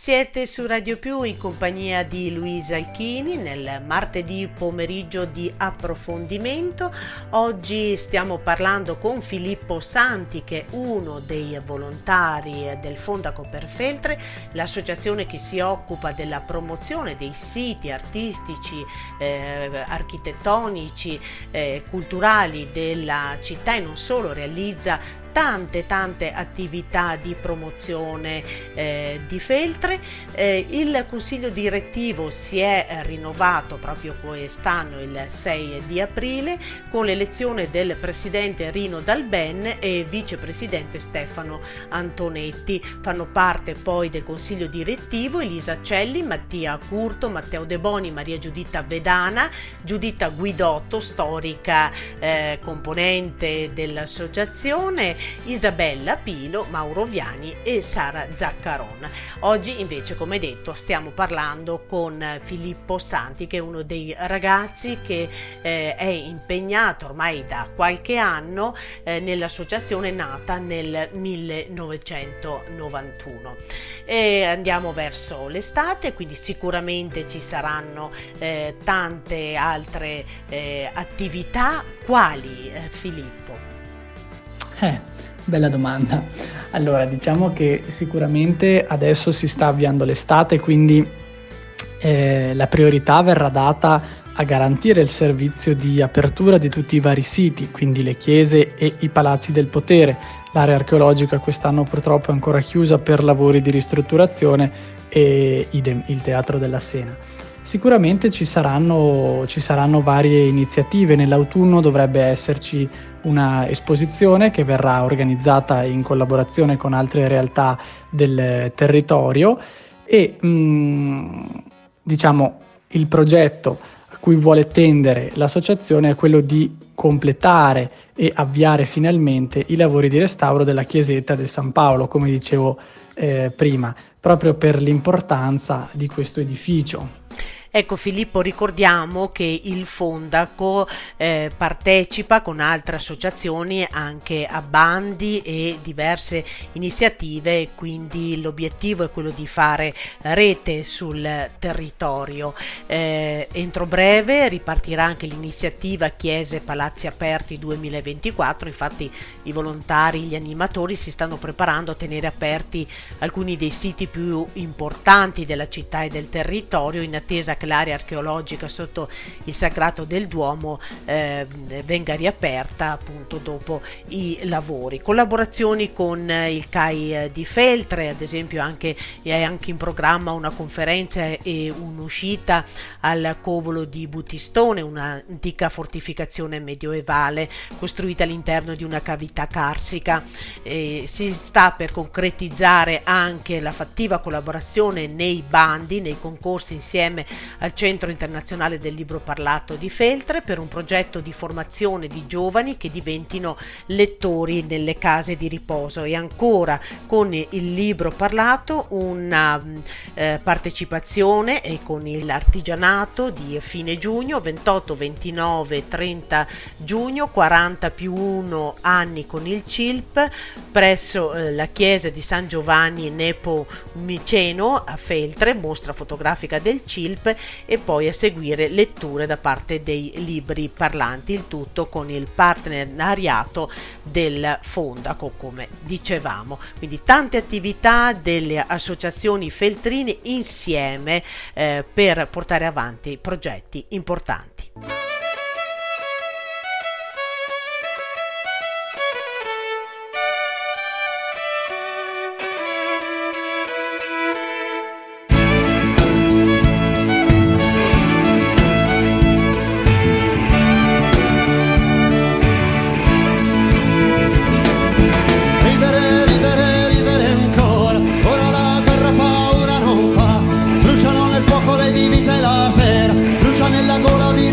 Siete su Radio Più in compagnia di Luisa Alchini nel martedì pomeriggio di approfondimento. Oggi stiamo parlando con Filippo Santi, che è uno dei volontari del Fondaco per Feltre, l'associazione che si occupa della promozione dei siti artistici, architettonici, culturali della città, e non solo, realizza tante attività di promozione di Feltre. Il consiglio direttivo si è rinnovato proprio quest'anno il 6 di aprile con l'elezione del presidente Rino Dalben e vicepresidente Stefano Antonetti. Fanno parte poi del consiglio direttivo Elisa Celli, Mattia Curto, Matteo De Boni, Maria Giuditta Vedana, Giuditta Guidotto, storica componente dell'associazione, Isabella Pilo, Mauro Viani e Sara Zaccaron. Oggi invece, come detto, stiamo parlando con Filippo Santi, che è uno dei ragazzi che è impegnato ormai da qualche anno nell'associazione nata nel 1991. E andiamo verso l'estate, quindi sicuramente ci saranno tante altre attività. Quali, Filippo? Bella domanda. Allora, diciamo che sicuramente adesso si sta avviando l'estate, quindi la priorità verrà data a garantire il servizio di apertura di tutti i vari siti, quindi le chiese e i palazzi del potere. L'area archeologica quest'anno purtroppo è ancora chiusa per lavori di ristrutturazione, e il Teatro della Sena. Sicuramente ci saranno varie iniziative. Nell'autunno dovrebbe esserci una esposizione che verrà organizzata in collaborazione con altre realtà del territorio e diciamo il progetto a cui vuole tendere l'associazione è quello di completare e avviare finalmente i lavori di restauro della chiesetta del San Paolo, come dicevo prima, proprio per l'importanza di questo edificio. Ecco, Filippo, ricordiamo che il Fondaco partecipa con altre associazioni anche a bandi e diverse iniziative, quindi l'obiettivo è quello di fare rete sul territorio. Entro breve ripartirà anche l'iniziativa Chiese Palazzi Aperti 2024, infatti i volontari, gli animatori si stanno preparando a tenere aperti alcuni dei siti più importanti della città e del territorio, in attesa che l'area archeologica sotto il Sagrato del Duomo venga riaperta appunto dopo i lavori. Collaborazioni con il CAI di Feltre, ad esempio è anche in programma una conferenza e un'uscita al Covolo di Buttistone, un'antica fortificazione medioevale costruita all'interno di una cavità carsica. Si sta per concretizzare anche la fattiva collaborazione nei bandi, nei concorsi insieme al Centro Internazionale del Libro Parlato di Feltre per un progetto di formazione di giovani che diventino lettori nelle case di riposo, e ancora con il libro parlato una partecipazione con l'artigianato di fine giugno, 28, 29, 30 giugno, 40+1 anni con il CILP presso la chiesa di San Giovanni Nepomuceno a Feltre, mostra fotografica del CILP e poi a seguire letture da parte dei libri parlanti, il tutto con il partenariato del Fondaco, come dicevamo. Quindi tante attività delle associazioni feltrine insieme per portare avanti progetti importanti. Divise la sera, brucia nella gola via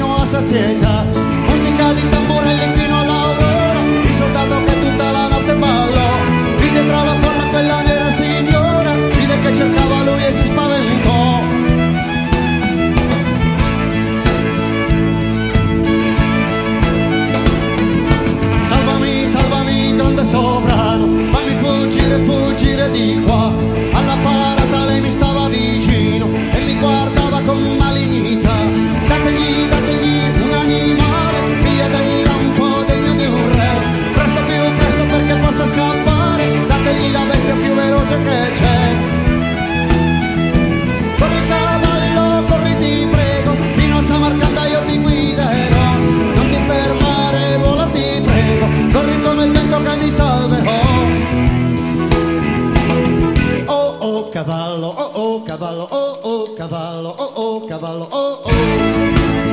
cavallo, oh oh cavallo, oh oh cavallo, oh oh cavallo, oh oh.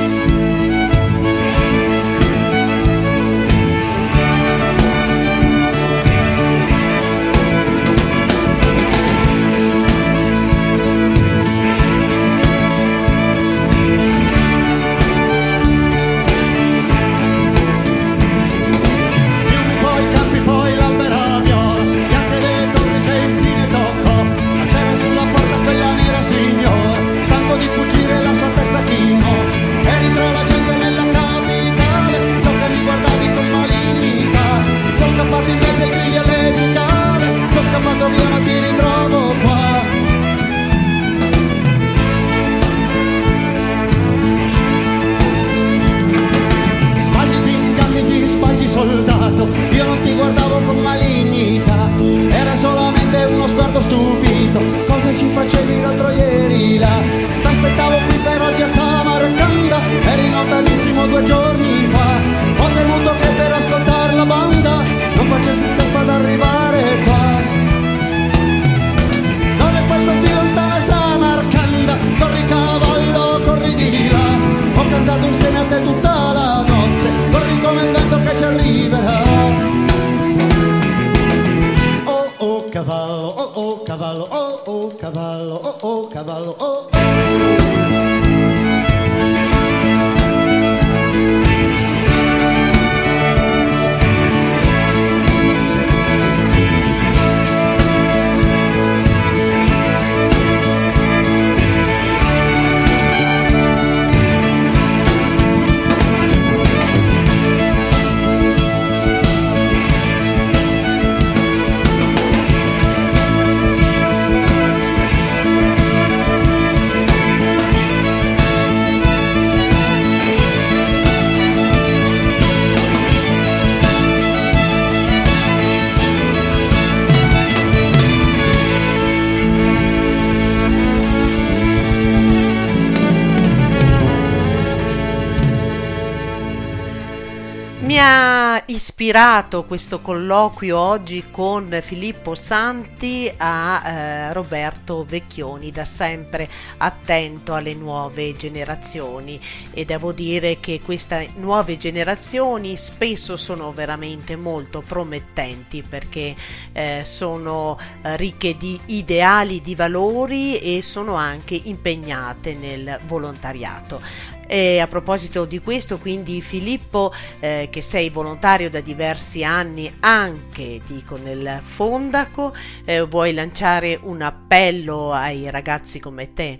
Soldato, io non ti guardavo con malignità, era solamente uno sguardo stupito. Cosa ci facevi l'altro ieri là? T'aspettavo qui per oggi a Samarcanda, eri lontanissimo 2 giorni fa. Ho temuto che per ascoltare la banda non facessi il tempo ad arrivare qua. Non è poi così lontana Samarcanda, corri cavallo, corri di là. Ho cantato insieme a te tutta la notte, corri come il vento che ci arriverà. Oh oh cavallo, oh oh cavallo, oh oh cavallo, oh oh cavallo, oh oh. Mi ha ispirato questo colloquio oggi con Filippo Santi a Roberto Vecchioni, da sempre attento alle nuove generazioni, e devo dire che queste nuove generazioni spesso sono veramente molto promettenti, perché sono ricche di ideali, di valori, e sono anche impegnate nel volontariato. E a proposito di questo, quindi, Filippo, che sei volontario da diversi anni anche nel Fondaco, vuoi lanciare un appello ai ragazzi come te?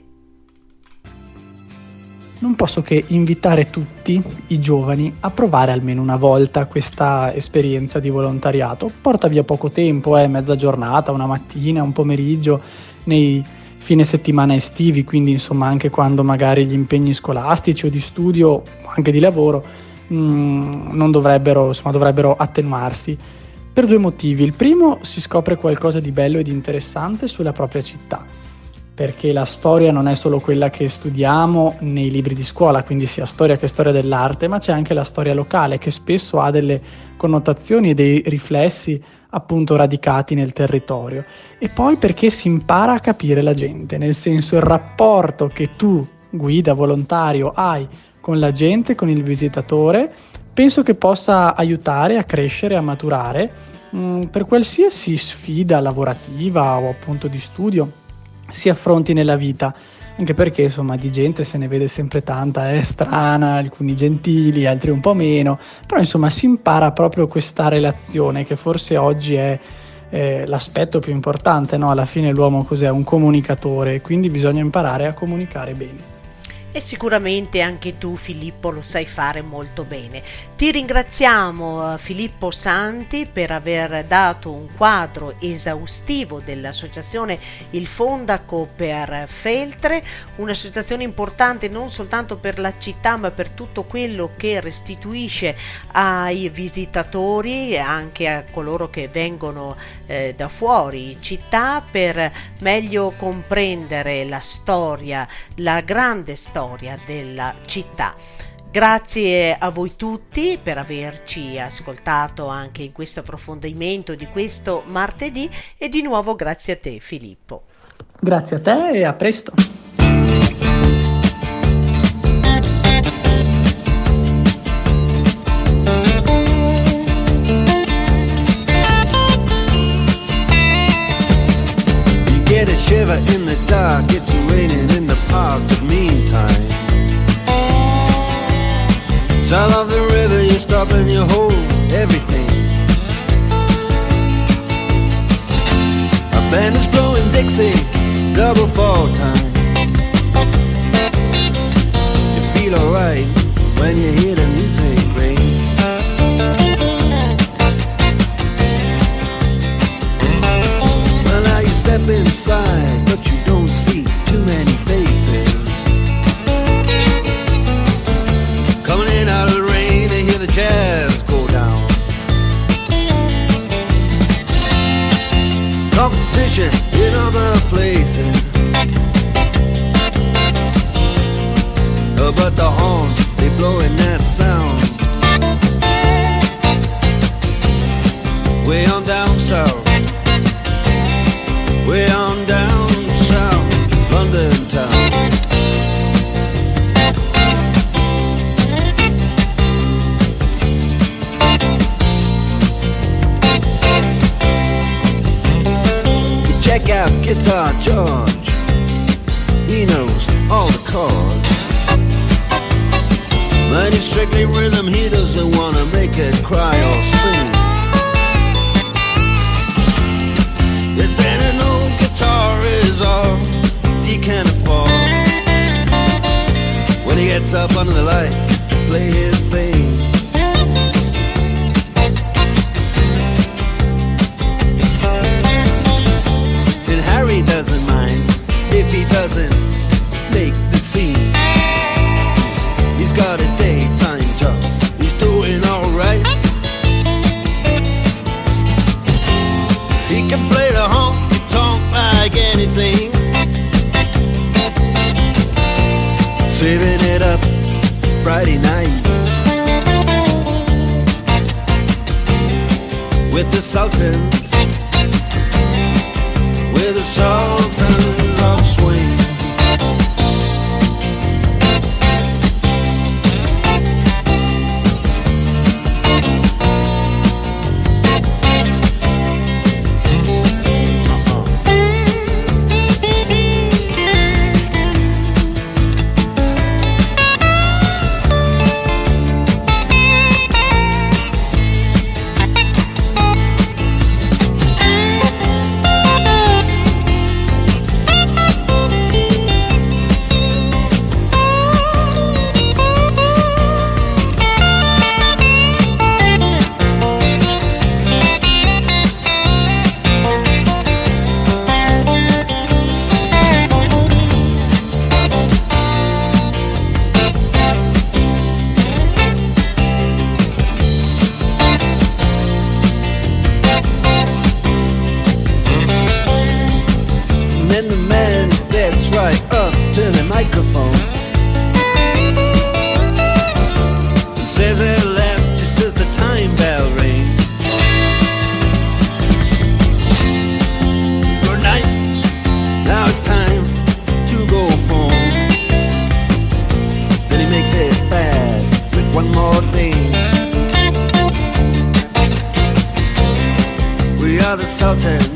Non posso che invitare tutti i giovani a provare almeno una volta questa esperienza di volontariato. Porta via poco tempo, mezza giornata, una mattina, un pomeriggio, nei fine settimana estivi, quindi insomma anche quando magari gli impegni scolastici o di studio o anche di lavoro non dovrebbero attenuarsi, per 2 motivi. Il primo, si scopre qualcosa di bello e di interessante sulla propria città, perché la storia non è solo quella che studiamo nei libri di scuola, quindi sia storia che storia dell'arte, ma c'è anche la storia locale, che spesso ha delle connotazioni e dei riflessi appunto radicati nel territorio. E poi perché si impara a capire la gente, nel senso, il rapporto che tu, guida, volontario, hai con la gente, con il visitatore, penso che possa aiutare a crescere, a maturare per qualsiasi sfida lavorativa o appunto di studio si affronti nella vita, anche perché insomma di gente se ne vede sempre tanta, è strana, alcuni gentili, altri un po' meno, però insomma si impara proprio questa relazione, che forse oggi è l'aspetto più importante, no? Alla fine l'uomo cos'è? Un comunicatore, quindi bisogna imparare a comunicare bene. E sicuramente anche tu, Filippo, lo sai fare molto bene. Ti ringraziamo, Filippo Santi, per aver dato un quadro esaustivo dell'associazione Il Fondaco per Feltre, un'associazione importante non soltanto per la città ma per tutto quello che restituisce ai visitatori e anche a coloro che vengono da fuori città, per meglio comprendere la storia, la grande storia della città. Grazie a voi tutti per averci ascoltato anche in questo approfondimento di questo martedì, e di nuovo grazie a te, Filippo. Grazie a te e a presto. Get a shiver in the dark, it's raining in the park, but meantime sound of the river, you stop and you hold everything. A band is blowing Dixie, double fall time. You feel alright when you hear the music ring. Step inside, but you don't see too many faces. Coming in out of the rain to hear the jazz go down. Competition in other places, but the horns, they blowing that sound. Way on down south, way on down south, London town. You check out Guitar George, he knows all the chords. But he's strictly rhythm, he doesn't wanna make it cry or sing. If then an old guitar is all he can afford, when he gets up under the lights to play his thing. And Harry doesn't mind if he doesn't make the scene. He's got a daytime job, he's doing alright. He can play the honky-tonk like anything, saving it up Friday night with the Sultans, with the Sultans of Swing. Sultans